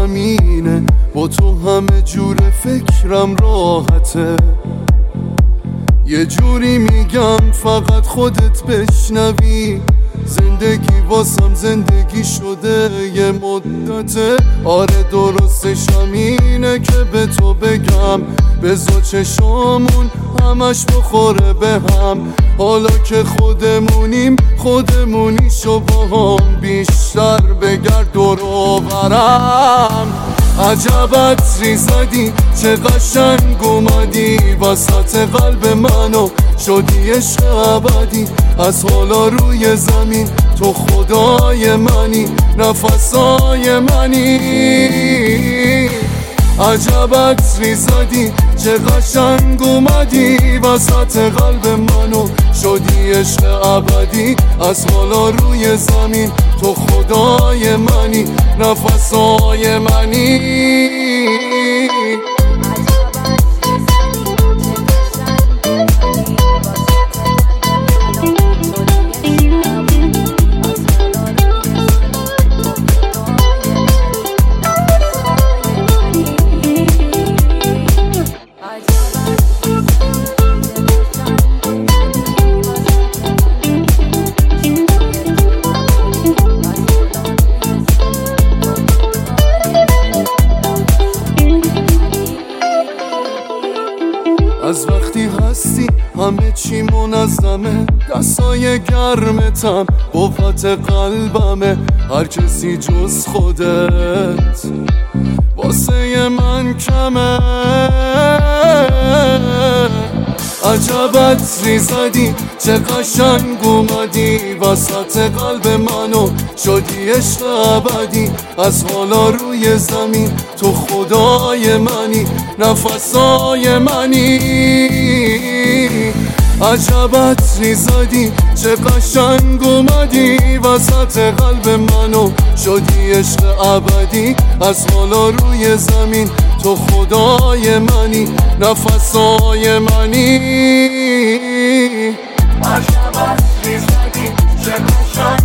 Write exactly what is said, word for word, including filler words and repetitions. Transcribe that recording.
زمینه، با تو همه جور فکرم راحته. یه جوری میگم فقط خودت بشنوی، زندگی واسم زندگی شده یه مدته. آره درستش همینه که به تو بگم، بذار چشامون همش بخوره به هم. حالا که خودمونیم خودمونیشو با هم بیشتر بگرد دور و برم. عجب عطری زدی، چه قشنگ اومدی وسط قلب منو، شدی عشق ابدی. از حالا روی زمین تو خدای منی، نفسای منی. عجب عطری زدی، چه قشنگ اومدی وسط قلب منو، شدی عشق ابدی. از حالا روی زمین تو خدای منی، نفسای منی. از وقتی هستی همه چی منظمه، دستای گرمتم قوت قلبمه. هر کسی جز خودت واسه من کمه. عجب عطری زدی، چه قشنگ اومدی وسط قلب منو، شدی عشق ابدی. از حالا روی زمین تو خدای منی، نفسای منی. عجب عطری زدی، چه قشنگ اومدی وسط قلب منو، شدی عشق ابدی. از حالا روی زمین تو خدای منی، نفسای منی. عجب عطری زدی، چه قشنگ